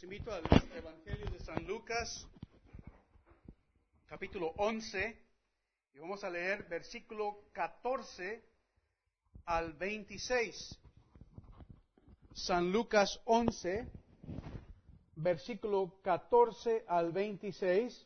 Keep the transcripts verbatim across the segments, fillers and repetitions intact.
Los invito al Evangelio de San Lucas, capítulo once, y vamos a leer versículo catorce al veintiséis. San Lucas once, versículo catorce al veintiséis,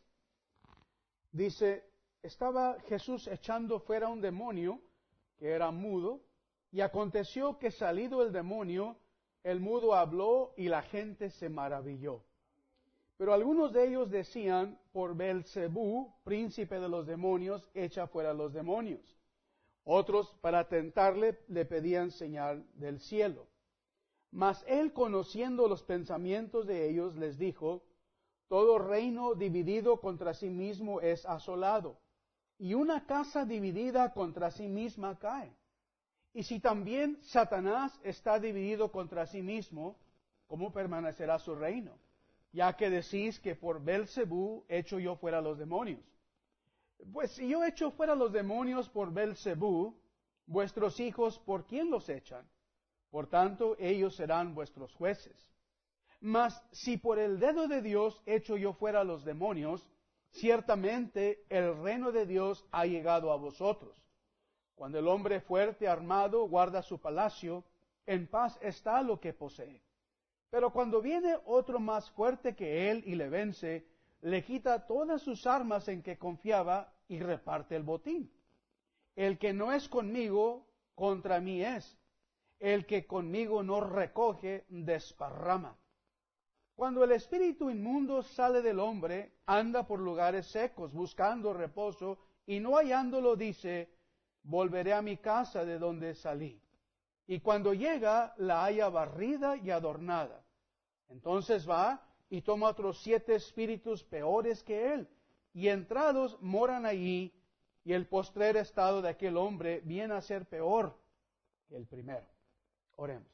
dice: estaba Jesús echando fuera un demonio que era mudo, y aconteció que salido el demonio, el mudo habló y la gente se maravilló. Pero algunos de ellos decían: por Beelzebú, príncipe de los demonios, echa fuera los demonios. Otros, para tentarle, le pedían señal del cielo. Mas él, conociendo los pensamientos de ellos, les dijo: todo reino dividido contra sí mismo es asolado, y una casa dividida contra sí misma cae. Y si también Satanás está dividido contra sí mismo, ¿cómo permanecerá su reino? Ya que decís que por Beelzebú echo yo fuera los demonios. Pues si yo echo fuera los demonios por Beelzebú, vuestros hijos, ¿por quién los echan? Por tanto, ellos serán vuestros jueces. Mas si por el dedo de Dios echo yo fuera los demonios, ciertamente el reino de Dios ha llegado a vosotros. Cuando el hombre fuerte armado guarda su palacio, en paz está lo que posee. Pero cuando viene otro más fuerte que él y le vence, le quita todas sus armas en que confiaba y reparte el botín. El que no es conmigo, contra mí es. El que conmigo no recoge, desparrama. Cuando el espíritu inmundo sale del hombre, anda por lugares secos, buscando reposo, y no hallándolo dice: volveré a mi casa de donde salí. Y cuando llega, la halla barrida y adornada. Entonces va y toma otros siete espíritus peores que él, y entrados moran allí, y el postrer estado de aquel hombre viene a ser peor que el primero. Oremos.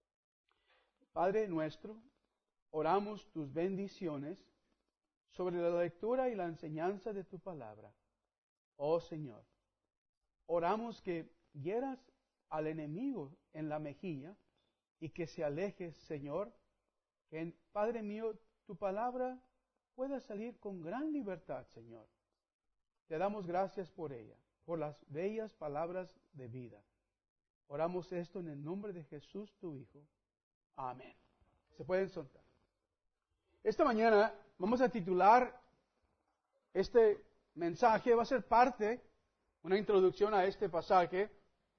Padre nuestro, oramos tus bendiciones sobre la lectura y la enseñanza de tu palabra. Oh Señor, oramos que hieras al enemigo en la mejilla y que se aleje, Señor, que, Padre mío, tu palabra pueda salir con gran libertad, Señor. Te damos gracias por ella, por las bellas palabras de vida. Oramos esto en el nombre de Jesús, tu Hijo. Amén. Se pueden soltar. Esta mañana vamos a titular este mensaje, va a ser parte, una introducción a este pasaje.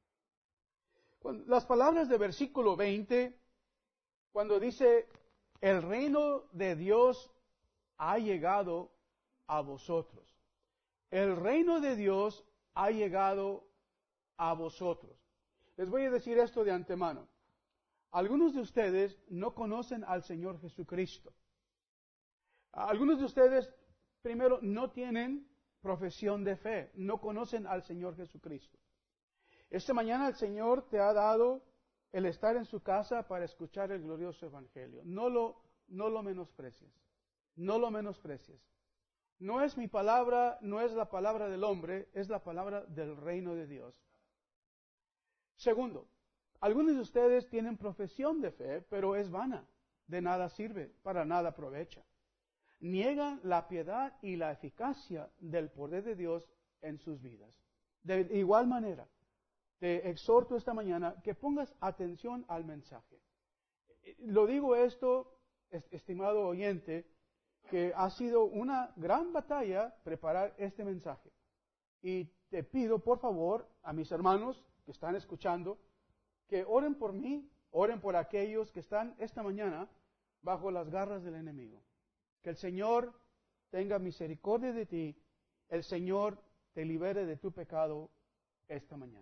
Las palabras de versículo veinte, cuando dice: el reino de Dios ha llegado a vosotros. El reino de Dios ha llegado a vosotros. Les voy a decir esto de antemano. Algunos de ustedes no conocen al Señor Jesucristo. Algunos de ustedes, primero, no tienen profesión de fe, no conocen al Señor Jesucristo. Esta mañana el Señor te ha dado el estar en su casa para escuchar el glorioso Evangelio. No lo, no lo menosprecies, no lo menosprecies. No es mi palabra, no es la palabra del hombre, es la palabra del reino de Dios. Segundo, algunos de ustedes tienen profesión de fe, pero es vana, de nada sirve, para nada aprovecha. Niegan la piedad y la eficacia del poder de Dios en sus vidas. De igual manera, te exhorto esta mañana que pongas atención al mensaje. Lo digo esto, estimado oyente, que ha sido una gran batalla preparar este mensaje. Y te pido, por favor, a mis hermanos que están escuchando, que oren por mí, oren por aquellos que están esta mañana bajo las garras del enemigo. Que el Señor tenga misericordia de ti, el Señor te libere de tu pecado esta mañana.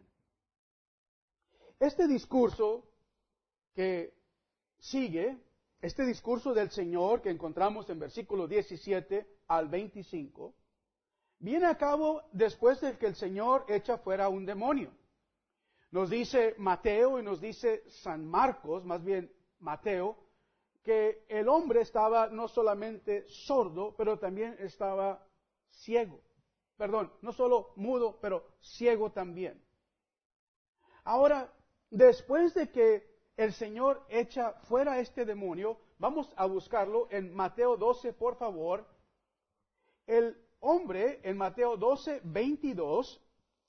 Este discurso que sigue, este discurso del Señor que encontramos en versículo diecisiete al veinticinco, viene a cabo después de que el Señor echa fuera un demonio. Nos dice Mateo y nos dice San Marcos, más bien Mateo, que el hombre estaba no solamente sordo, pero también estaba ciego. Perdón, no solo mudo, pero ciego también. Ahora, después de que el Señor echa fuera a este demonio. Vamos a buscarlo en Mateo doce, por favor. El hombre en Mateo doce, veintidós,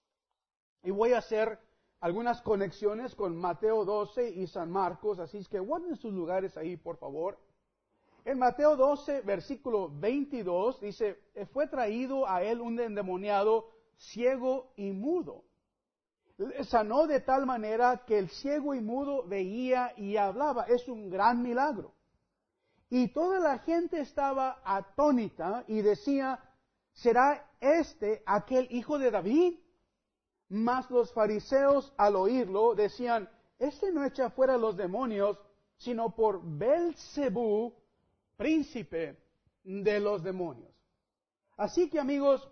y voy a hacer algunas conexiones con Mateo doce y San Marcos, así es que guarden sus lugares ahí, por favor. En Mateo doce, versículo veintidós, dice, fue traído a él un endemoniado ciego y mudo. Le sanó de tal manera que el ciego y mudo veía y hablaba. Es un gran milagro. Y toda la gente estaba atónita y decía, ¿será este aquel hijo de David? Mas los fariseos al oírlo decían, este no echa fuera los demonios, sino por Belcebú, príncipe de los demonios. Así que, amigos,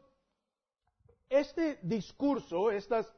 este discurso, estas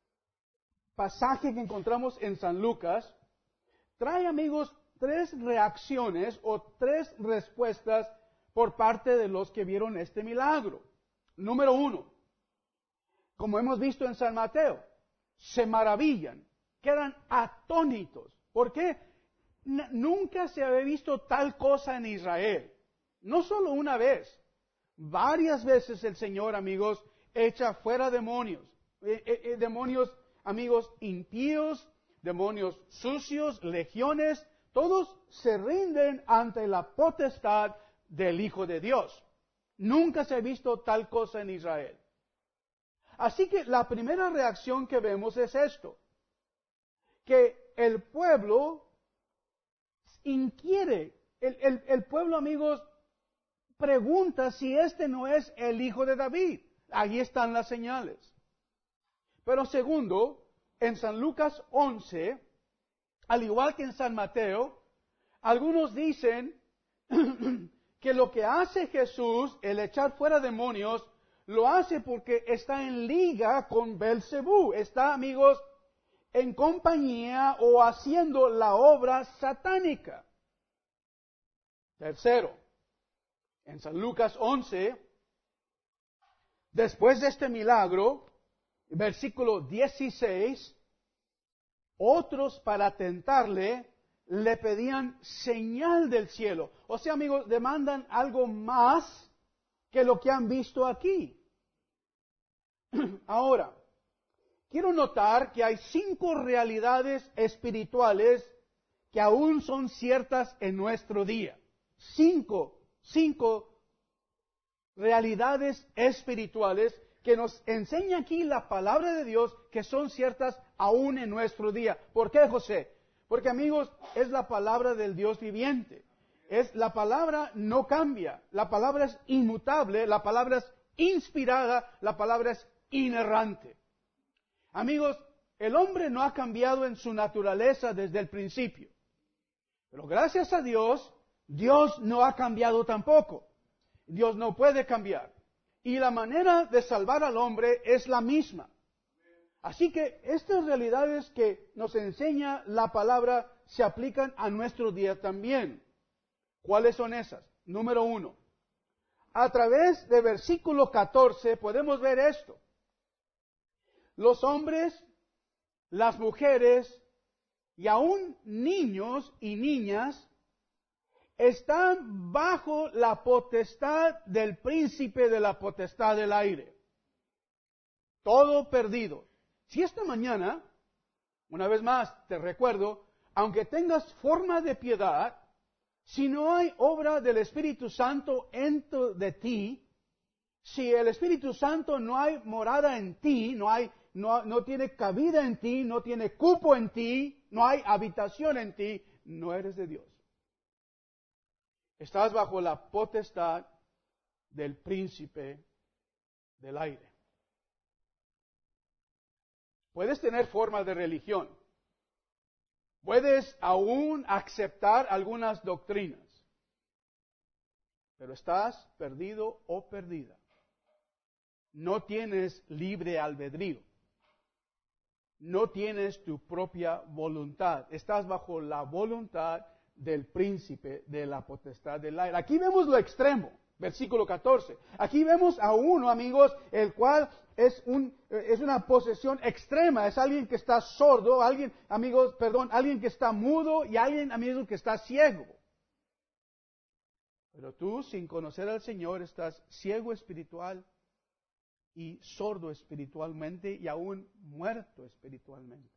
pasaje que encontramos en San Lucas, trae, amigos, tres reacciones o tres respuestas por parte de los que vieron este milagro. Número uno, como hemos visto en San Mateo, se maravillan, quedan atónitos. ¿Por qué? N- nunca se había visto tal cosa en Israel. No solo una vez, varias veces el Señor, amigos, echa fuera demonios, eh, eh, eh, demonios amigos impíos, demonios sucios, legiones, todos se rinden ante la potestad del Hijo de Dios. Nunca se ha visto tal cosa en Israel. Así que la primera reacción que vemos es esto, que el pueblo inquiere, el, el, el pueblo, amigos, pregunta si este no es el Hijo de David. Ahí están las señales. Pero segundo, en San Lucas once, al igual que en San Mateo, algunos dicen que lo que hace Jesús, el echar fuera demonios, lo hace porque está en liga con Belcebú. Está, amigos, en compañía o haciendo la obra satánica. Tercero, en San Lucas once, después de este milagro, versículo dieciséis, otros para tentarle le pedían señal del cielo. O sea, amigos, demandan algo más que lo que han visto aquí. Ahora, quiero notar que hay cinco realidades espirituales que aún son ciertas en nuestro día. Cinco, cinco realidades espirituales que nos enseña aquí la palabra de Dios que son ciertas aún en nuestro día. ¿Por qué, José? Porque, amigos, es la palabra del Dios viviente. Es la palabra no cambia, la palabra es inmutable, la palabra es inspirada, la palabra es inerrante. Amigos, el hombre no ha cambiado en su naturaleza desde el principio. Pero gracias a Dios, Dios no ha cambiado tampoco. Dios no puede cambiar. Y la manera de salvar al hombre es la misma. Así que estas realidades que nos enseña la palabra se aplican a nuestro día también. ¿Cuáles son esas? Número uno. A través de versículo catorce podemos ver esto. Los hombres, las mujeres y aún niños y niñas están bajo la potestad del príncipe de la potestad del aire. Todo perdido. Si esta mañana, una vez más te recuerdo, aunque tengas forma de piedad, si no hay obra del Espíritu Santo dentro de ti, si el Espíritu Santo no hay morada en ti, no hay, no, no tiene cabida en ti, no tiene cupo en ti, no hay habitación en ti, no eres de Dios. Estás bajo la potestad del príncipe del aire. Puedes tener forma de religión. Puedes aún aceptar algunas doctrinas. Pero estás perdido o perdida. No tienes libre albedrío. No tienes tu propia voluntad. Estás bajo la voluntad del príncipe de la potestad del aire. Aquí vemos lo extremo. Versículo catorce. Aquí vemos a uno, amigos, el cual es, un, es una posesión extrema. Es alguien que está sordo, alguien, amigos, perdón, alguien que está mudo y alguien, amigos, que está ciego. Pero tú, sin conocer al Señor, estás ciego espiritual y sordo espiritualmente y aún muerto espiritualmente.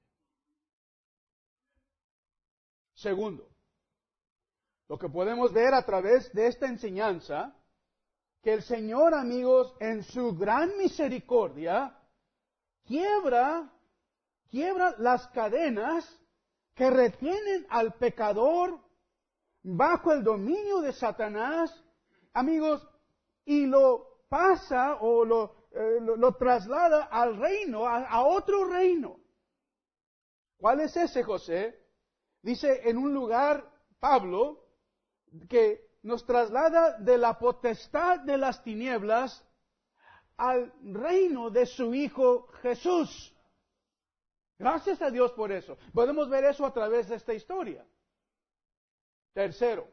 Segundo, lo que podemos ver a través de esta enseñanza, que el Señor, amigos, en su gran misericordia, quiebra, quiebra las cadenas que retienen al pecador bajo el dominio de Satanás, amigos, y lo pasa o lo, eh, lo, lo traslada al reino, a, a otro reino. ¿Cuál es ese, José? Dice en un lugar, Pablo, que nos traslada de la potestad de las tinieblas al reino de su Hijo Jesús. Gracias a Dios por eso. Podemos ver eso a través de esta historia. Tercero,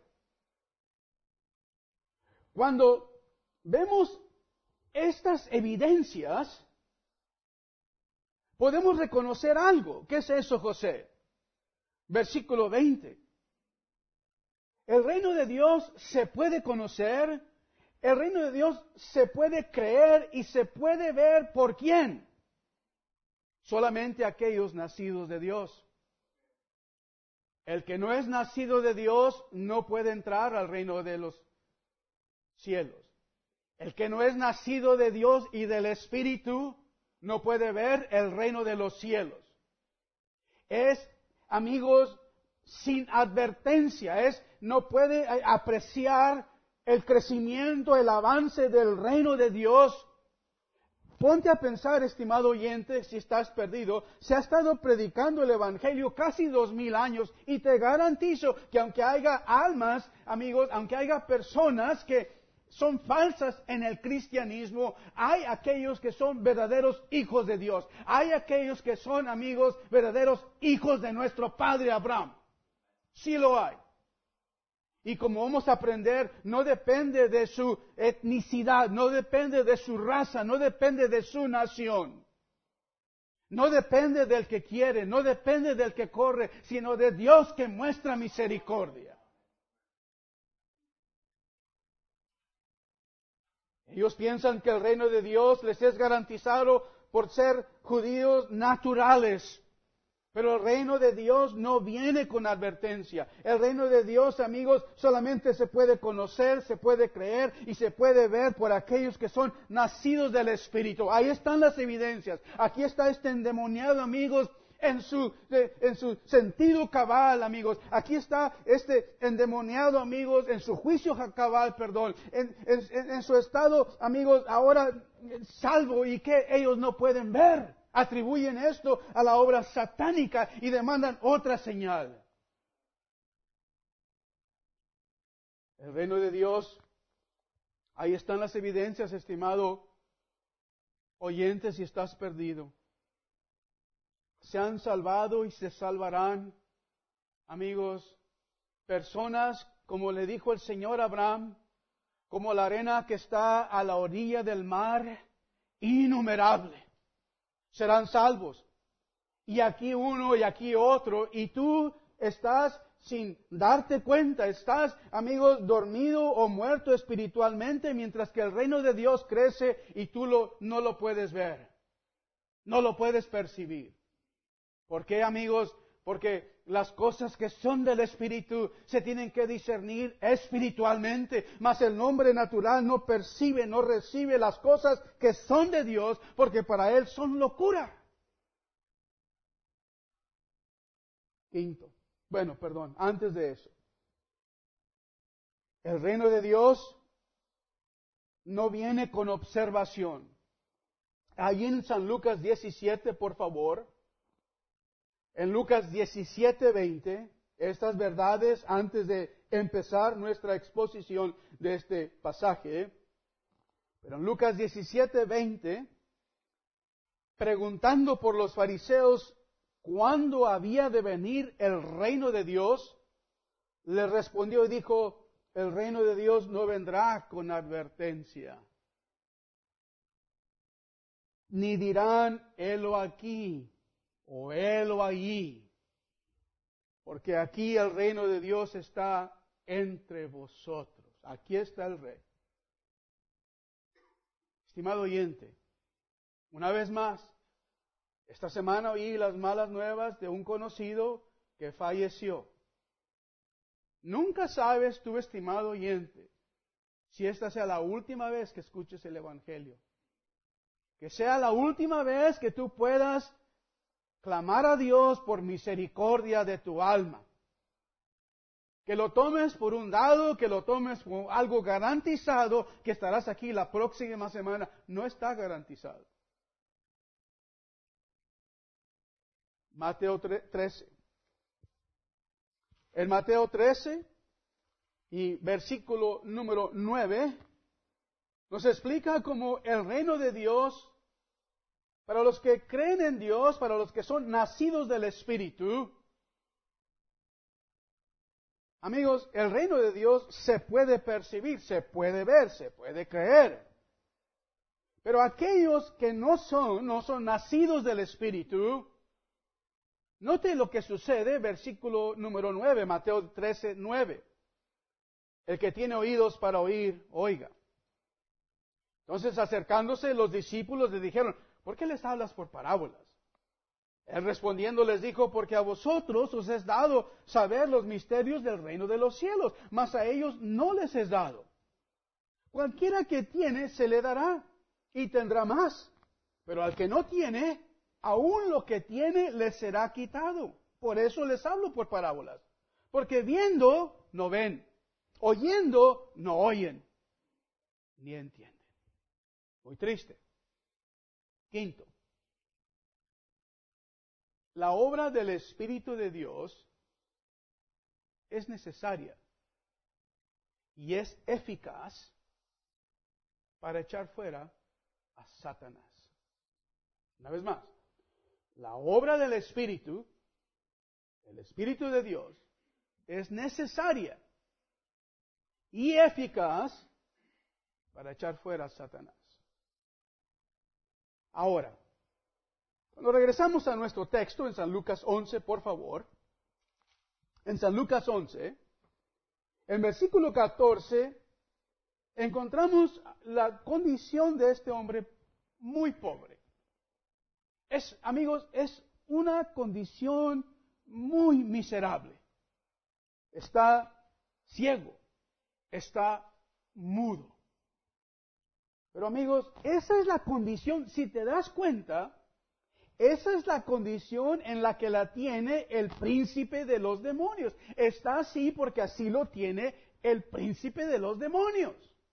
cuando vemos estas evidencias, podemos reconocer algo. ¿Qué es eso, José? Versículo veinte. El reino de Dios se puede conocer, el reino de Dios se puede creer y se puede ver ¿por quién? Solamente aquellos nacidos de Dios. El que no es nacido de Dios no puede entrar al reino de los cielos. El que no es nacido de Dios y del Espíritu no puede ver el reino de los cielos. Es, amigos, sin advertencia, es, no puede apreciar el crecimiento, el avance del reino de Dios. Ponte a pensar, estimado oyente, si estás perdido, se ha estado predicando el Evangelio casi dos mil años y te garantizo que aunque haya almas, amigos, aunque haya personas que son falsas en el cristianismo, hay aquellos que son verdaderos hijos de Dios, hay aquellos que son, amigos, verdaderos hijos de nuestro padre Abraham. Sí lo hay. Y como vamos a aprender, no depende de su etnicidad, no depende de su raza, no depende de su nación. No depende del que quiere, no depende del que corre, sino de Dios que muestra misericordia. Ellos piensan que el reino de Dios les es garantizado por ser judíos naturales. Pero el reino de Dios no viene con advertencia. El reino de Dios, amigos, solamente se puede conocer, se puede creer y se puede ver por aquellos que son nacidos del Espíritu. Ahí están las evidencias. Aquí está este endemoniado, amigos, en su, en su sentido cabal, amigos. Aquí está este endemoniado, amigos, en su juicio cabal, perdón. En, en, en su estado, amigos, ahora salvo y que ellos no pueden ver. Atribuyen esto a la obra satánica y demandan otra señal. El reino de Dios, ahí están las evidencias, estimado oyente, si estás perdido. Se han salvado y se salvarán, amigos, personas, como le dijo el Señor a Abraham, como la arena que está a la orilla del mar, innumerable. Serán salvos. Y aquí uno y aquí otro, y tú estás sin darte cuenta, estás, amigos, dormido o muerto espiritualmente, mientras que el reino de Dios crece y tú lo, no lo puedes ver, no lo puedes percibir. ¿Por qué, amigos? Porque las cosas que son del Espíritu se tienen que discernir espiritualmente, mas el hombre natural no percibe, no recibe las cosas que son de Dios, porque para él son locura. Quinto. Bueno, perdón, antes de eso. El reino de Dios no viene con observación. Allí en San Lucas diecisiete, por favor. En Lucas diecisiete, veinte, estas verdades antes de empezar nuestra exposición de este pasaje. Pero en Lucas diecisiete, veinte, preguntando por los fariseos cuándo había de venir el reino de Dios, le respondió y dijo, el reino de Dios no vendrá con advertencia. Ni dirán, helo aquí o helo allí. Porque aquí el reino de Dios está entre vosotros. Aquí está el Rey. Estimado oyente, una vez más, esta semana oí las malas nuevas de un conocido que falleció. Nunca sabes, tu estimado oyente, si esta sea la última vez que escuches el Evangelio. Que sea la última vez que tú puedas clamar a Dios por misericordia de tu alma. Que lo tomes por un dado, que lo tomes como algo garantizado, que estarás aquí la próxima semana. No está garantizado. Mateo trece. En Mateo trece y versículo número nueve nos explica cómo el reino de Dios, para los que creen en Dios, para los que son nacidos del Espíritu, amigos, el reino de Dios se puede percibir, se puede ver, se puede creer. Pero aquellos que no son, no son nacidos del Espíritu, note lo que sucede, versículo número nueve, Mateo trece, nueve. El que tiene oídos para oír, oiga. Entonces, acercándose, los discípulos le dijeron, ¿por qué les hablas por parábolas? Él respondiendo les dijo, porque a vosotros os es dado saber los misterios del reino de los cielos, mas a ellos no les es dado. Cualquiera que tiene, se le dará, y tendrá más. Pero al que no tiene, aún lo que tiene le será quitado. Por eso les hablo por parábolas. Porque viendo, no ven. Oyendo, no oyen. Ni entienden. Muy triste. Quinto. La obra del Espíritu de Dios es necesaria y es eficaz para echar fuera a Satanás. Una vez más, la obra del Espíritu, el Espíritu de Dios, es necesaria y eficaz para echar fuera a Satanás. Ahora, cuando regresamos a nuestro texto en San Lucas once, por favor, en San Lucas once, en versículo catorce, encontramos la condición de este hombre muy pobre. Es, amigos, es una condición muy miserable. Está ciego, está mudo. Pero amigos, esa es la condición, si te das cuenta, esa es la condición en la que la tiene el príncipe de los demonios. Está así porque así lo tiene el príncipe de los demonios.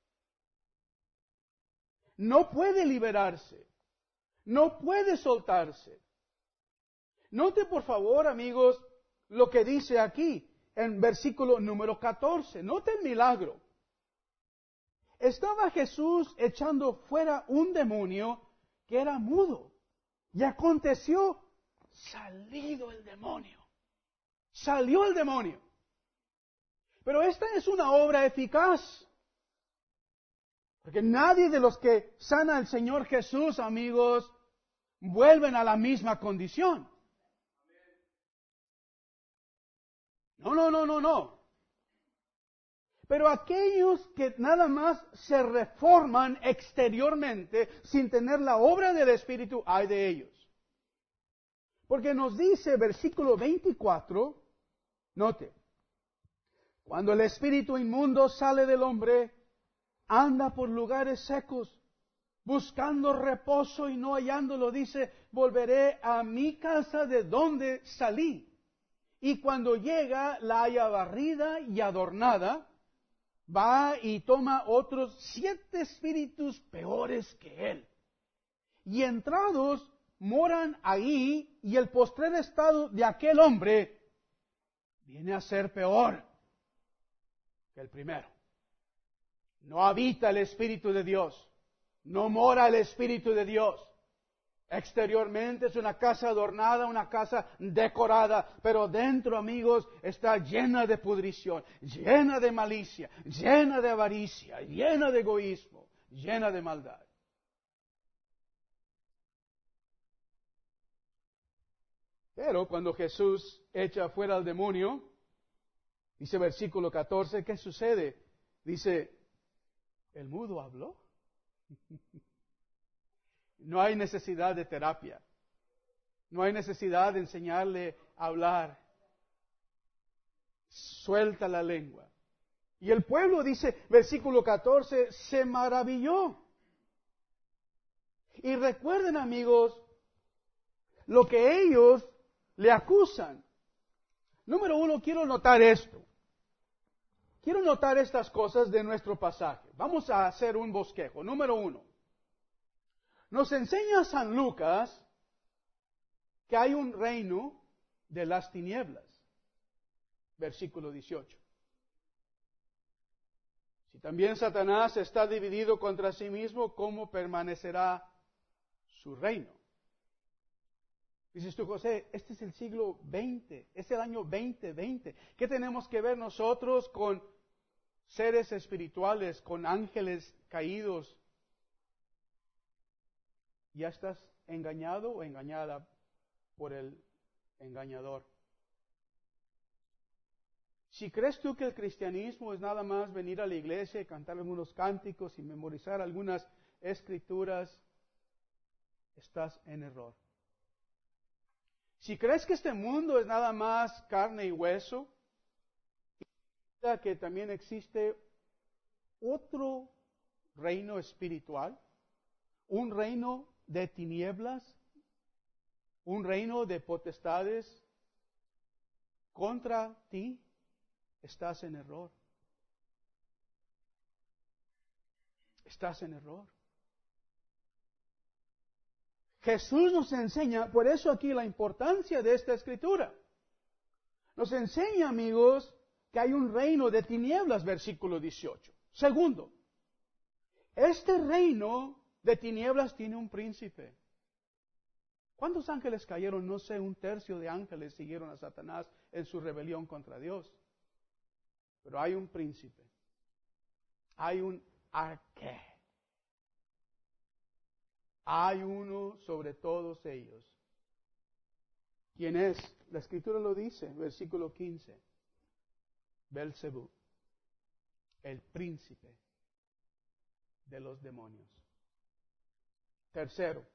No puede liberarse. No puede soltarse. Note por favor, amigos, lo que dice aquí en versículo número catorce. Note el milagro. Estaba Jesús echando fuera un demonio que era mudo. Y aconteció, salido el demonio. Salió el demonio. Pero esta es una obra eficaz. Porque nadie de los que sana al Señor Jesús, amigos, vuelven a la misma condición. No, no, no, no, no. Pero aquellos que nada más se reforman exteriormente sin tener la obra del Espíritu, hay de ellos. Porque nos dice versículo veinticuatro, note, cuando el espíritu inmundo sale del hombre, anda por lugares secos, buscando reposo y no hallándolo, dice, volveré a mi casa de donde salí. Y cuando llega, la halla barrida y adornada, va y toma otros siete espíritus peores que él. Y entrados, moran ahí, y el postrer estado de aquel hombre viene a ser peor que el primero. No habita el Espíritu de Dios, no mora el Espíritu de Dios. Exteriormente es una casa adornada, una casa decorada, pero dentro, amigos, está llena de pudrición, llena de malicia, llena de avaricia, llena de egoísmo, llena de maldad. Pero cuando Jesús echa fuera al demonio, dice versículo catorce, ¿qué sucede? Dice, ¿el mudo habló? No hay necesidad de terapia. No hay necesidad de enseñarle a hablar. Suelta la lengua. Y el pueblo, dice, versículo catorce, se maravilló. Y recuerden, amigos, lo que ellos le acusan. Número uno, quiero notar esto. Quiero notar estas cosas de nuestro pasaje. Vamos a hacer un bosquejo. Número uno. Nos enseña San Lucas que hay un reino de las tinieblas. Versículo dieciocho. Si también Satanás está dividido contra sí mismo, ¿cómo permanecerá su reino? Dices tú, José, este es el siglo veinte, es el año veinte veinte. ¿Qué tenemos que ver nosotros con seres espirituales, con ángeles caídos? ¿Ya estás engañado o engañada por el engañador? Si crees tú que el cristianismo es nada más venir a la iglesia y cantar algunos cánticos y memorizar algunas escrituras, estás en error. Si crees que este mundo es nada más carne y hueso, que también existe otro reino espiritual, un reino de tinieblas, un reino de potestades contra ti, estás en error. Estás en error. Jesús nos enseña, por eso aquí la importancia de esta escritura. Nos enseña, amigos, que hay un reino de tinieblas, versículo dieciocho. Segundo, este reino de tinieblas tiene un príncipe. ¿Cuántos ángeles cayeron? No sé, un tercio de ángeles siguieron a Satanás en su rebelión contra Dios. Pero hay un príncipe. Hay un arqué. Hay uno sobre todos ellos. ¿Quién es? La Escritura lo dice, versículo quince. Belzebú, el príncipe de los demonios. Tercero,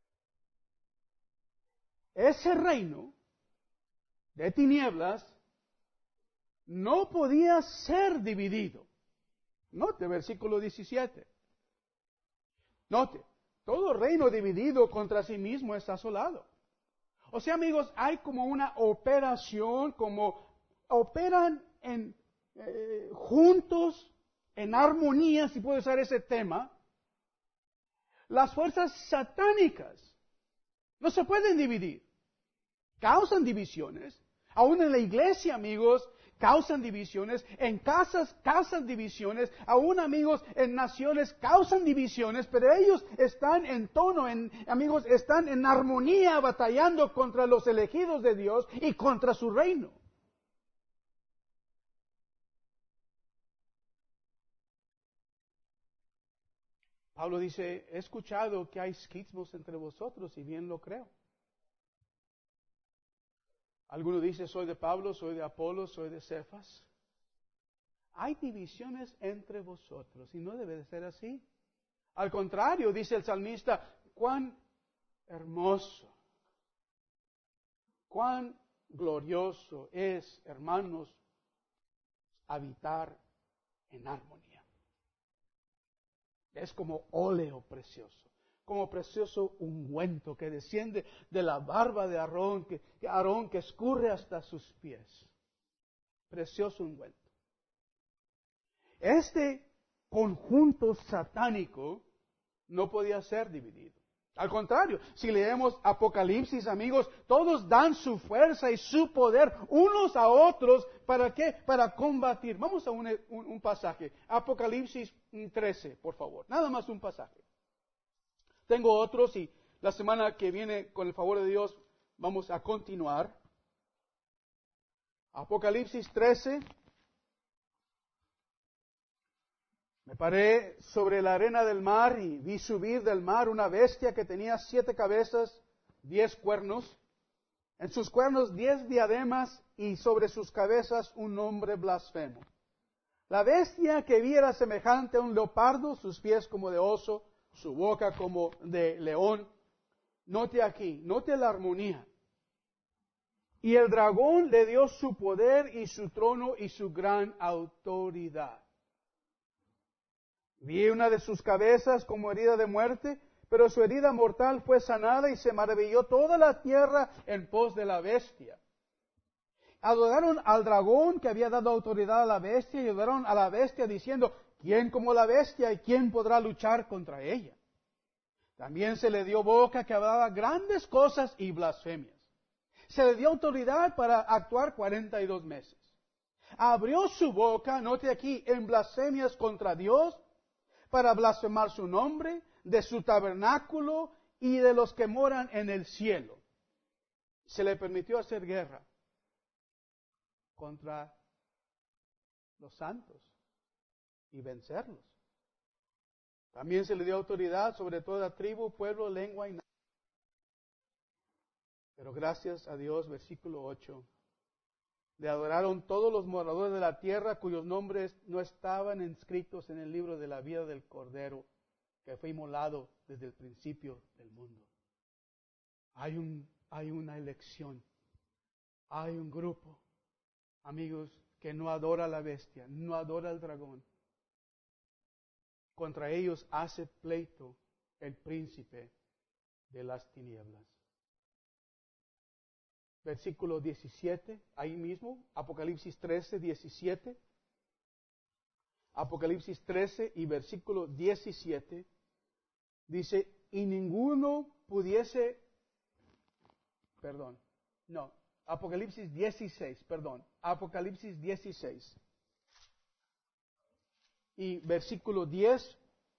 ese reino de tinieblas no podía ser dividido. Note, versículo diecisiete. Note, todo reino dividido contra sí mismo es asolado. O sea, amigos, hay como una operación, como operan en, eh, juntos, en armonía, si puedo usar ese tema, las fuerzas satánicas. No se pueden dividir. Causan divisiones. Aún en la iglesia, amigos, causan divisiones. En casas causan divisiones. Aún, amigos, en naciones causan divisiones. Pero ellos están en tono, en, amigos, están en armonía batallando contra los elegidos de Dios y contra su reino. Pablo dice, he escuchado que hay esquismos entre vosotros y bien lo creo. Alguno dice, soy de Pablo, soy de Apolo, soy de Cefas. Hay divisiones entre vosotros y no debe de ser así. Al contrario, dice el salmista, cuán hermoso, cuán glorioso es, hermanos, habitar en armonía. Es como óleo precioso, como precioso ungüento que desciende de la barba de Aarón, que, que Aarón que escurre hasta sus pies. Precioso ungüento. Este conjunto satánico no podía ser dividido. Al contrario, si leemos Apocalipsis, amigos, todos dan su fuerza y su poder unos a otros. ¿Para qué? Para combatir. Vamos a un, un, un pasaje. Apocalipsis trece, por favor. Nada más un pasaje. Tengo otros y La semana que viene, con el favor de Dios, vamos a continuar. Apocalipsis trece. Me paré sobre la arena del mar y vi subir del mar una bestia que tenía siete cabezas, diez cuernos. En sus cuernos diez diademas y sobre sus cabezas un nombre blasfemo. La bestia que vi era semejante a un leopardo, sus pies como de oso, su boca como de león. Note aquí, note la armonía. Y el dragón le dio su poder y su trono y su gran autoridad. Vi una de sus cabezas como herida de muerte, pero su herida mortal fue sanada y se maravilló toda la tierra en pos de la bestia. Adoraron al dragón que había dado autoridad a la bestia y adoraron a la bestia diciendo, ¿quién como la bestia y quién podrá luchar contra ella? También se le dio boca que hablaba grandes cosas y blasfemias. Se le dio autoridad para actuar cuarenta y dos meses. Abrió su boca, note aquí, en blasfemias contra Dios, para blasfemar su nombre, de su tabernáculo y de los que moran en el cielo. Se le permitió hacer guerra contra los santos y vencerlos. También se le dio autoridad sobre toda tribu, pueblo, lengua y nación. Pero gracias a Dios, versículo ocho, le adoraron todos los moradores de la tierra cuyos nombres no estaban inscritos en el libro de la vida del Cordero, que fue inmolado desde el principio del mundo. Hay un, hay una elección, hay un grupo, amigos, que no adora a la bestia, no adora al dragón. Contra ellos hace pleito el príncipe de las tinieblas. Versículo diecisiete, ahí mismo, Apocalipsis trece, diecisiete. Apocalipsis trece y versículo diecisiete, dice, y ninguno pudiese, perdón, no, Apocalipsis dieciséis, perdón, Apocalipsis dieciséis. Y versículo diez,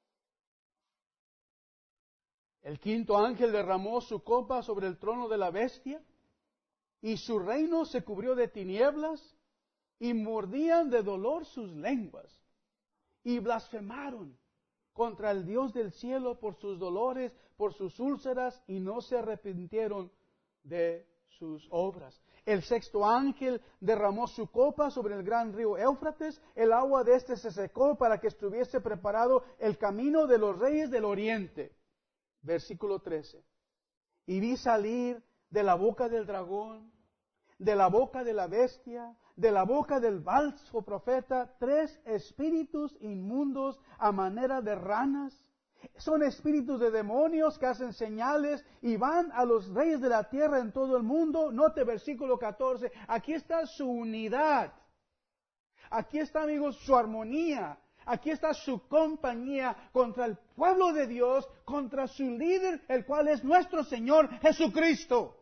el quinto ángel derramó su copa sobre el trono de la bestia, y su reino se cubrió de tinieblas, y mordían de dolor sus lenguas, y blasfemaron contra el Dios del cielo por sus dolores, por sus úlceras, y no se arrepintieron de sus obras. El sexto ángel derramó su copa sobre el gran río Éufrates, el agua de este se secó para que estuviese preparado el camino de los reyes del oriente. Versículo trece. Y vi salir de la boca del dragón, de la boca de la bestia, de la boca del falso profeta, tres espíritus inmundos a manera de ranas. Son espíritus de demonios que hacen señales y van a los reyes de la tierra en todo el mundo. Note versículo catorce, aquí está su unidad. Aquí está, amigos, su armonía. Aquí está su compañía contra el pueblo de Dios, contra su líder, el cual es nuestro Señor Jesucristo.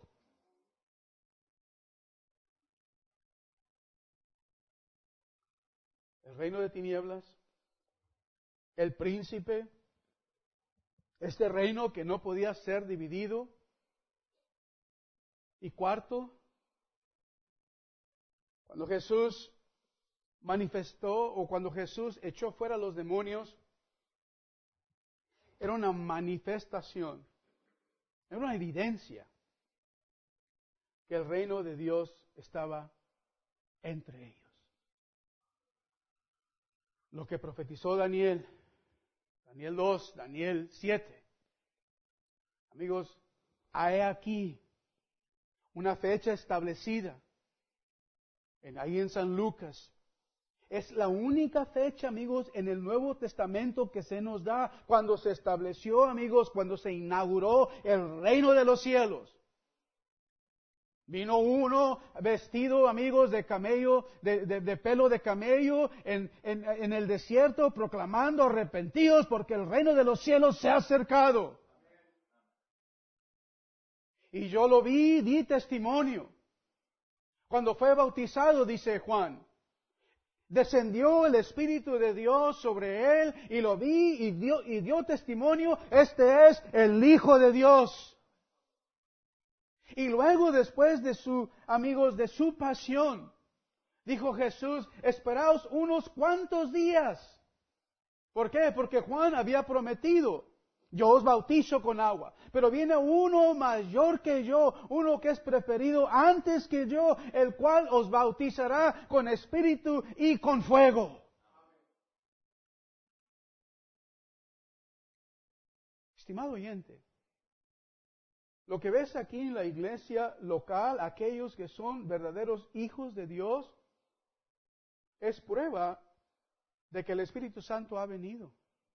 El reino de tinieblas, el príncipe, este reino que no podía ser dividido. Y cuarto, cuando Jesús manifestó o cuando Jesús echó fuera a los demonios, era una manifestación, era una evidencia que el reino de Dios estaba entre ellos. Lo que profetizó Daniel, Daniel dos, Daniel siete. Amigos, hay aquí una fecha establecida, en, ahí en San Lucas. Es la única fecha, amigos, en el Nuevo Testamento que se nos da cuando se estableció, amigos, cuando se inauguró el reino de los cielos. Vino uno vestido, amigos, de camello, de, de, de pelo de camello, en, en, en el desierto, proclamando arrepentidos porque el reino de los cielos se ha acercado. Y yo lo vi, di testimonio. Cuando fue bautizado, dice Juan, Descendió el Espíritu de Dios sobre él y lo vi y dio, y dio testimonio, este es el Hijo de Dios. Y luego, después de su, amigos, de su pasión, dijo Jesús, esperaos unos cuantos días. ¿Por qué? Porque Juan había prometido, yo os bautizo con agua, pero viene uno mayor que yo, uno que es preferido antes que yo, el cual os bautizará con espíritu y con fuego. Estimado oyente, lo que ves aquí en la iglesia local, aquellos que son verdaderos hijos de Dios, es prueba de que el Espíritu Santo ha venido.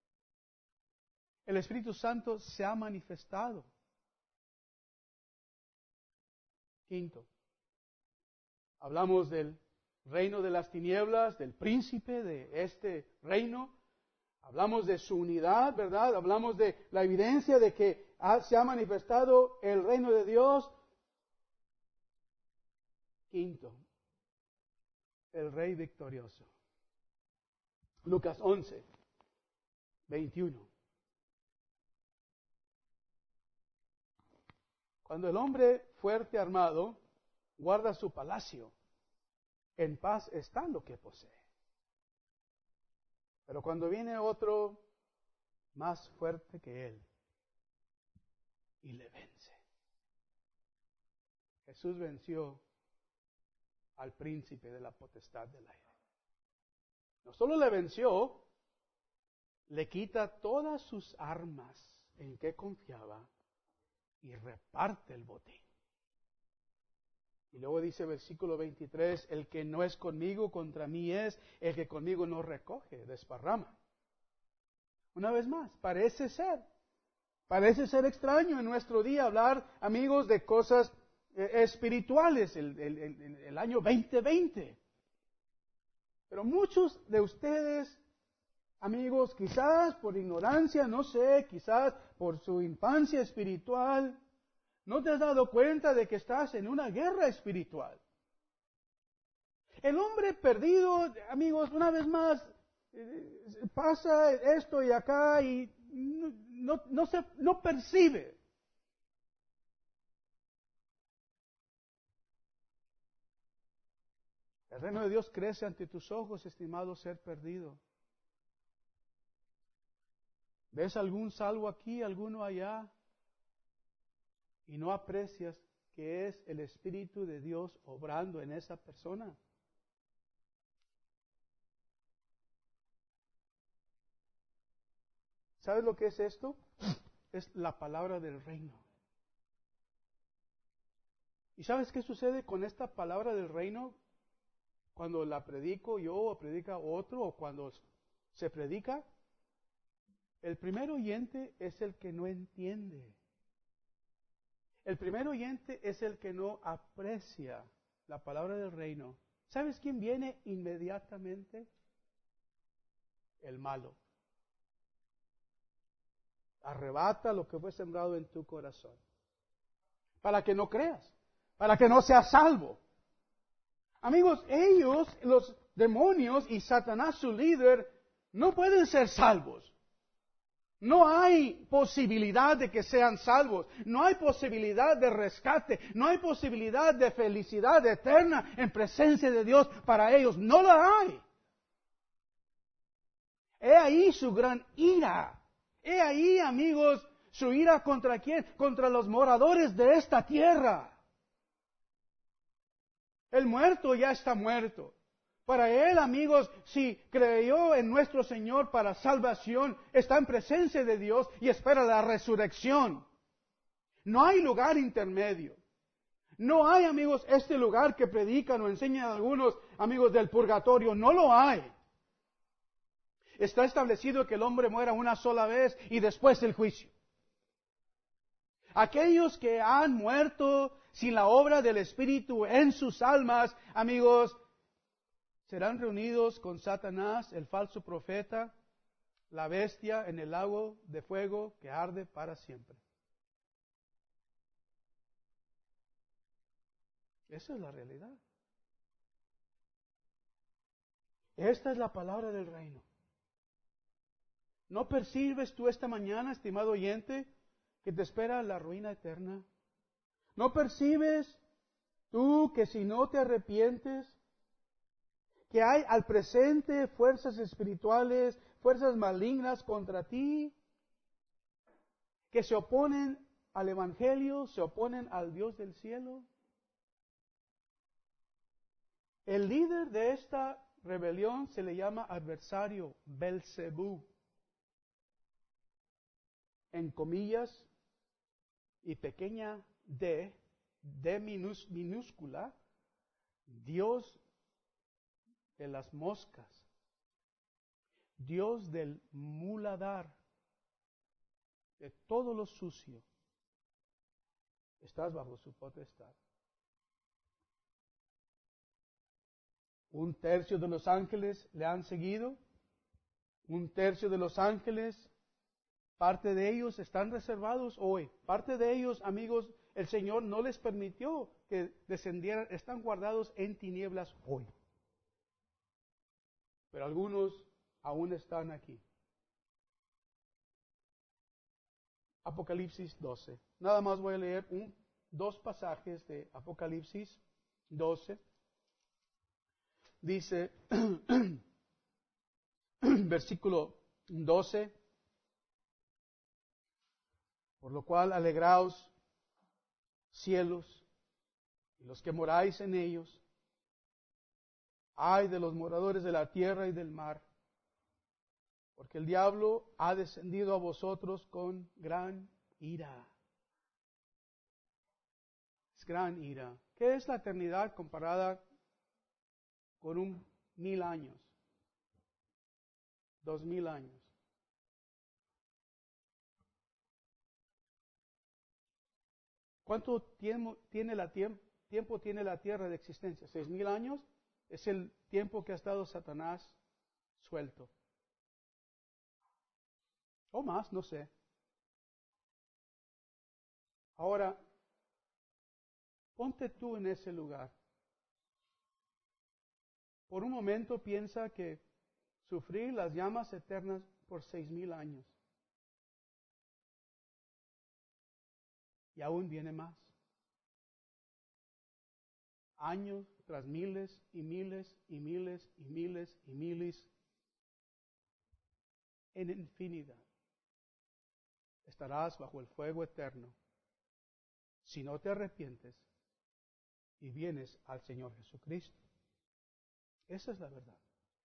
El Espíritu Santo se ha manifestado. Quinto, hablamos del reino de las tinieblas, del príncipe de este reino. Hablamos de su unidad, ¿verdad? Hablamos de la evidencia de que ha, se ha manifestado el reino de Dios. Quinto, el Rey victorioso. Lucas once, veintiuno. Cuando el hombre fuerte armado guarda su palacio, en paz está lo que posee. Pero cuando viene otro más fuerte que él y le vence. Jesús venció al príncipe de la potestad del aire. No solo le venció, le quita todas sus armas en que confiaba y reparte el botín. Y luego dice versículo veintitrés, el que no es conmigo, contra mí es, el que conmigo no recoge, desparrama. Una vez más, parece ser, parece ser extraño en nuestro día hablar, amigos, de cosas eh, espirituales, el, el, el, el año veinte veinte. Pero muchos de ustedes, amigos, quizás por ignorancia, no sé, quizás por su infancia espiritual, ¿no te has dado cuenta de que estás en una guerra espiritual? El hombre perdido, amigos, una vez más, eh, pasa esto y acá y no, no, no, se, no percibe. El reino de Dios crece ante tus ojos, estimado ser perdido. ¿Ves algún salvo aquí, alguno allá? Y no aprecias que es el Espíritu de Dios obrando en esa persona. ¿Sabes lo que es esto? Es la palabra del reino. ¿Y sabes qué sucede con esta palabra del reino? Cuando la predico yo o predica otro o cuando se predica, el primer oyente es el que no entiende. El primer oyente es el que no aprecia la palabra del reino. ¿Sabes quién viene inmediatamente? El malo. Arrebata lo que fue sembrado en tu corazón. Para que no creas, para que no seas salvo. Amigos, ellos, los demonios y Satanás, su líder, no pueden ser salvos. No hay posibilidad de que sean salvos. No hay posibilidad de rescate. No hay posibilidad de felicidad eterna en presencia de Dios para ellos. No la hay. He ahí su gran ira. He ahí, amigos, su ira contra quién? Contra los moradores de esta tierra. El muerto ya está muerto. Para él, amigos, si creyó en nuestro Señor para salvación, está en presencia de Dios y espera la resurrección. No hay lugar intermedio. No hay, amigos, este lugar que predican o enseñan algunos amigos del purgatorio. No lo hay. Está establecido que el hombre muera una sola vez y después el juicio. Aquellos que han muerto sin la obra del Espíritu en sus almas, amigos, serán reunidos con Satanás, el falso profeta, la bestia, en el lago de fuego que arde para siempre. Esa es la realidad. Esta es la palabra del reino. ¿No percibes tú esta mañana, estimado oyente, que te espera la ruina eterna? ¿No percibes tú que si no te arrepientes, que hay al presente fuerzas espirituales, fuerzas malignas contra ti, que se oponen al Evangelio, se oponen al Dios del cielo? El líder de esta rebelión se le llama adversario, Belcebú, en comillas y pequeña d, d minús, minúscula, Dios de las moscas, Dios del muladar, de todo lo sucio. Estás bajo su potestad. Un tercio de los ángeles le han seguido. Un tercio de los ángeles, parte de ellos están reservados hoy. Parte de ellos, amigos, el Señor no les permitió que descendieran, están guardados en tinieblas hoy. Pero algunos aún están aquí. Apocalipsis doce. Nada más voy a leer un, dos pasajes de Apocalipsis doce. Dice, versículo doce, por lo cual alegraos, cielos, y los que moráis en ellos. Ay de los moradores de la tierra y del mar, porque el diablo ha descendido a vosotros con gran ira. Es gran ira. ¿Qué es la eternidad comparada con un mil años? Dos mil años. ¿Cuánto tiempo tiene la tiempo, tiempo tiene la tierra de existencia? ¿Seis mil años? Es el tiempo que ha estado Satanás suelto. O más, no sé. Ahora, ponte tú en ese lugar. Por un momento piensa que sufrir las llamas eternas por seis mil años. Y aún viene más. Años tras miles y miles y miles y miles y miles. En infinidad. Estarás bajo el fuego eterno si no te arrepientes y vienes al Señor Jesucristo. Esa es la verdad.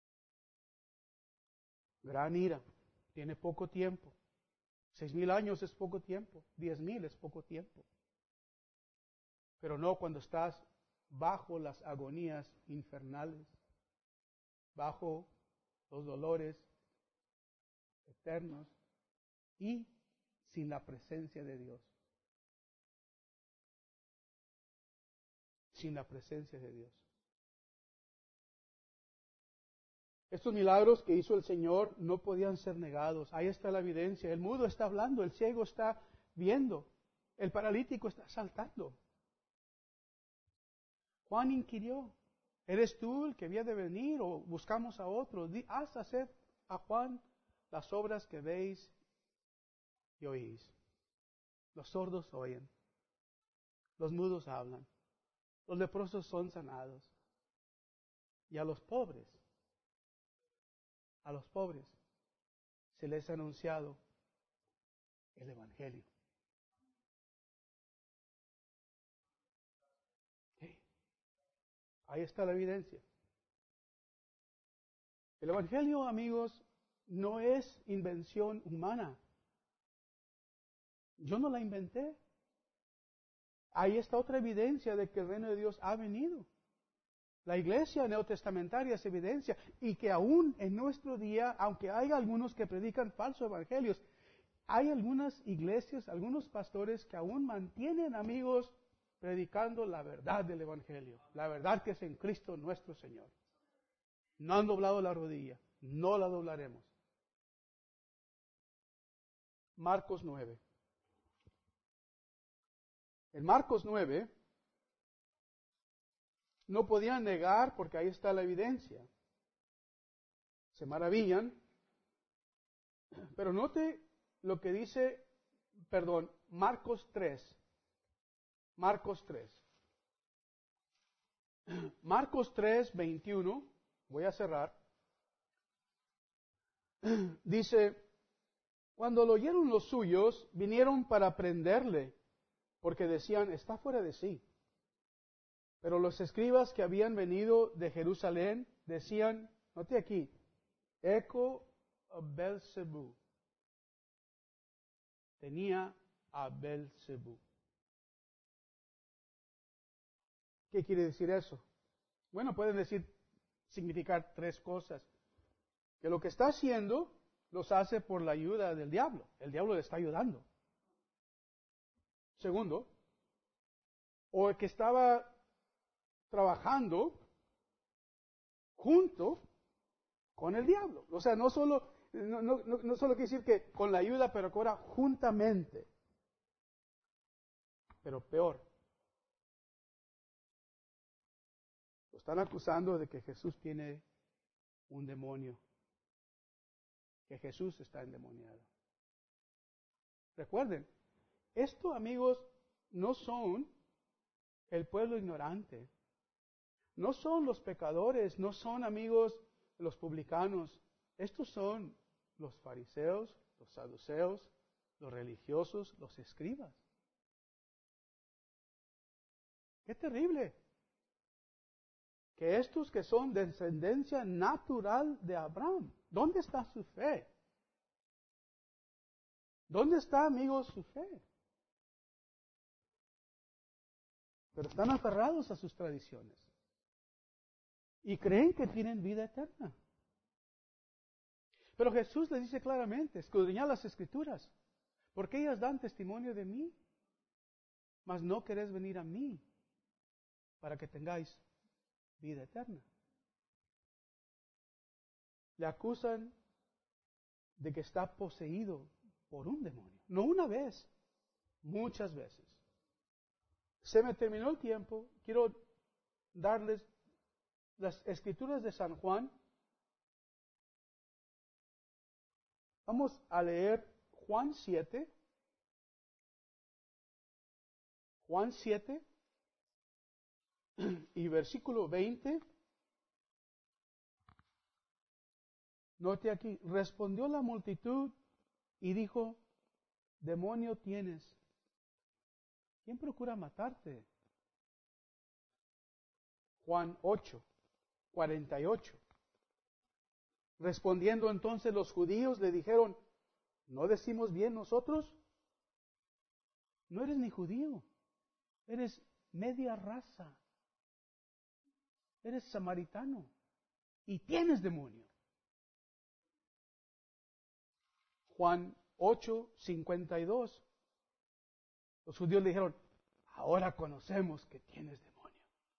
Gran ira, tiene poco tiempo. Seis mil años es poco tiempo, diez mil es poco tiempo. Pero no cuando estás bajo las agonías infernales, bajo los dolores eternos y sin la presencia de Dios. Sin la presencia de Dios. Estos milagros que hizo el Señor no podían ser negados. Ahí está la evidencia. El mudo está hablando, el ciego está viendo, el paralítico está saltando. Juan inquirió, ¿eres tú el que había de venir o buscamos a otro? Haz hacer a Juan las obras que veis y oís. Los sordos oyen, los mudos hablan, los leprosos son sanados. Y a los pobres, a los pobres se les ha anunciado el Evangelio. ¿Sí? Ahí está la evidencia. El Evangelio, amigos, no es invención humana. Yo no la inventé. Ahí está otra evidencia de que el reino de Dios ha venido. La iglesia neotestamentaria es evidencia, y que aún en nuestro día, aunque hay algunos que predican falsos evangelios, hay algunas iglesias, algunos pastores que aún mantienen, amigos, predicando la verdad del evangelio, la verdad que es en Cristo nuestro Señor. No han doblado la rodilla, no la doblaremos. Marcos nueve. En Marcos nueve, no podían negar, porque ahí está la evidencia, se maravillan. Pero note lo que dice, perdón, Marcos tres. Marcos tres. Marcos tres, veintiuno, voy a cerrar. Dice, cuando lo oyeron los suyos, vinieron para prenderle, porque decían, está fuera de sí. Pero los escribas que habían venido de Jerusalén decían, note aquí, eco of Belzebú. Tenía a Belzebú. ¿Qué quiere decir eso? Bueno, pueden decir, significar tres cosas. Que lo que está haciendo los hace por la ayuda del diablo. El diablo le está ayudando. Segundo, o que estaba trabajando junto con el diablo. O sea, no solo, no, no, no solo quiere decir que con la ayuda, pero que ahora juntamente. Pero peor. Lo están acusando de que Jesús tiene un demonio. Que Jesús está endemoniado. Recuerden, esto, amigos, no son el pueblo ignorante. No son los pecadores, no son, amigos, los publicanos. Estos son los fariseos, los saduceos, los religiosos, los escribas. ¡Qué terrible! Que estos que son descendencia natural de Abraham, ¿dónde está su fe? ¿Dónde está, amigos, su fe? Pero están aferrados a sus tradiciones. Y creen que tienen vida eterna. Pero Jesús les dice claramente, escudriñad las Escrituras, porque ellas dan testimonio de mí, mas no queréis venir a mí para que tengáis vida eterna. Le acusan de que está poseído por un demonio. No una vez, muchas veces. Se me terminó el tiempo. Quiero darles las Escrituras de San Juan. Vamos a leer Juan siete. Juan siete y versículo veinte. Note aquí, respondió la multitud y dijo, demonio tienes. ¿Quién procura matarte? Juan ocho, cuarenta y ocho. Respondiendo entonces los judíos le dijeron, ¿no decimos bien nosotros? No eres ni judío, eres media raza, eres samaritano y tienes demonio. Juan ocho, cincuenta y dos. Los judíos le dijeron, ahora conocemos que tienes demonio.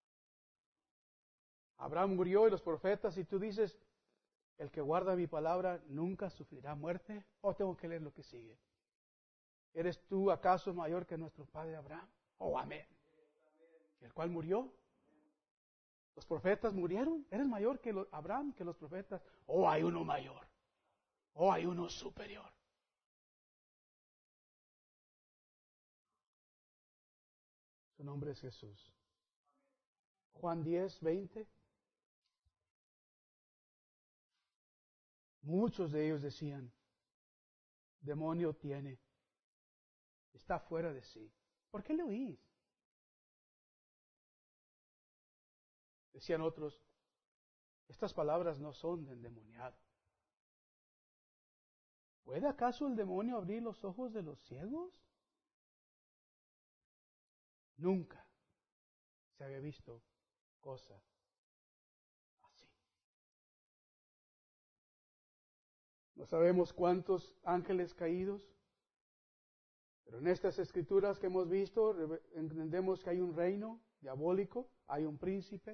Abraham murió y los profetas, y tú dices, el que guarda mi palabra nunca sufrirá muerte. ¿O tengo que leer lo que sigue? ¿Eres tú acaso mayor que nuestro padre Abraham? Oh, amén. ¿El cual murió? ¿Los profetas murieron? ¿Eres mayor que los, Abraham que los profetas? Oh, hay uno mayor. Oh, hay uno superior. Su nombre es Jesús. Juan diez, veinte. Muchos de ellos decían, demonio tiene, está fuera de sí. ¿Por qué le oís? Decían otros, estas palabras no son de endemoniado. ¿Puede acaso el demonio abrir los ojos de los ciegos? Nunca se había visto cosa así. No sabemos cuántos ángeles caídos, pero en estas escrituras que hemos visto entendemos que hay un reino diabólico, hay un príncipe.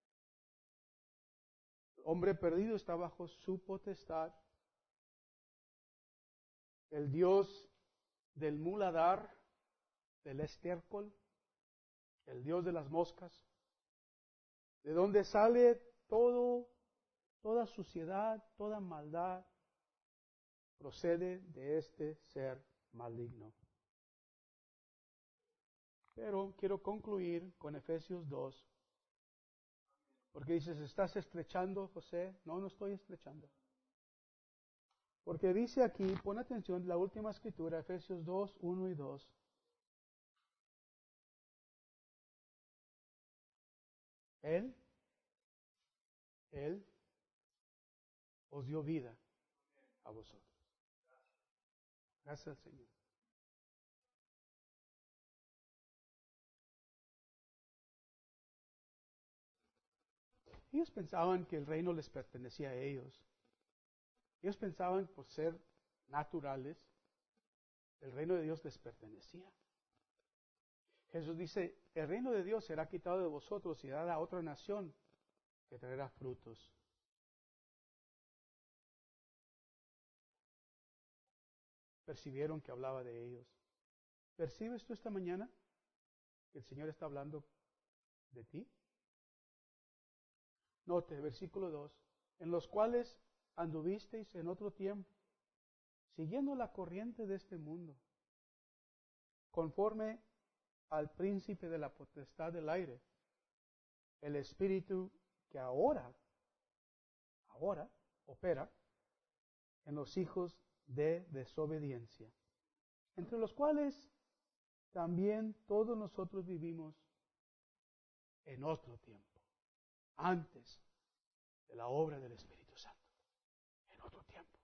El hombre perdido está bajo su potestad. El dios del muladar, del estiércol, el dios de las moscas, de donde sale todo toda suciedad, toda maldad procede de este ser maligno. Pero quiero concluir con Efesios dos, porque dices, ¿estás estrechando, José? No, no estoy estrechando. Porque dice aquí, pon atención, la última escritura, Efesios dos, uno y dos. Él, Él os dio vida a vosotros. Gracias al Señor. Ellos pensaban que el reino les pertenecía a ellos. Ellos pensaban, por ser naturales, el reino de Dios les pertenecía. Jesús dice, el reino de Dios será quitado de vosotros y dará a otra nación que traerá frutos. Percibieron que hablaba de ellos. ¿Percibes tú esta mañana que el Señor está hablando de ti? Note, versículo dos, en los cuales anduvisteis en otro tiempo, siguiendo la corriente de este mundo, conforme al príncipe de la potestad del aire, el espíritu que ahora, ahora opera en los hijos de desobediencia, entre los cuales también todos nosotros vivimos en otro tiempo, antes de la obra del Espíritu Santo, en otro tiempo,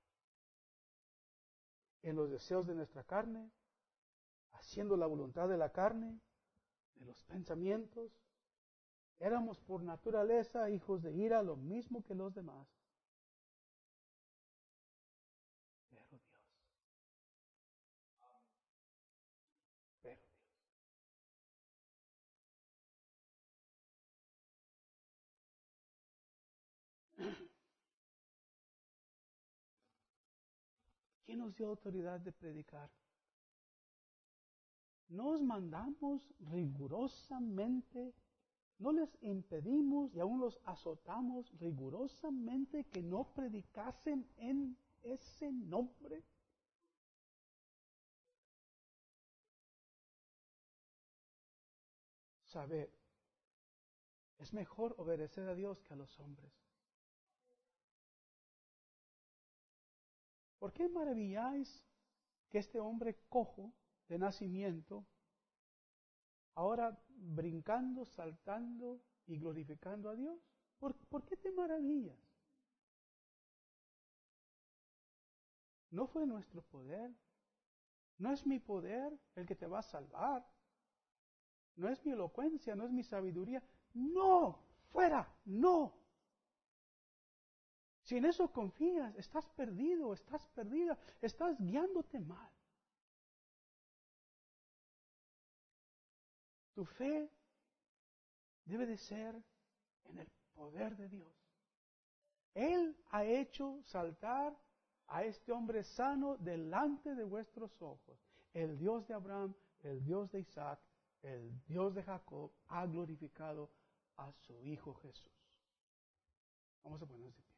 en los deseos de nuestra carne, haciendo la voluntad de la carne, de los pensamientos. Éramos por naturaleza hijos de ira, lo mismo que los demás. Pero Dios, pero Dios. ¿Quién nos dio autoridad de predicar? Nos mandamos rigurosamente, no les impedimos y aún los azotamos rigurosamente que no predicasen en ese nombre. Saber, es mejor obedecer a Dios que a los hombres. ¿Por qué maravilláis que este hombre cojo de nacimiento, ahora brincando, saltando y glorificando a Dios? ¿Por, ¿por qué te maravillas? No fue nuestro poder, no es mi poder el que te va a salvar, no es mi elocuencia, no es mi sabiduría. No, fuera, no. Si en eso confías, estás perdido, estás perdida, estás guiándote mal. Tu fe debe de ser en el poder de Dios. Él ha hecho saltar a este hombre sano delante de vuestros ojos. El Dios de Abraham, el Dios de Isaac, el Dios de Jacob ha glorificado a su Hijo Jesús. Vamos a ponernos de pie.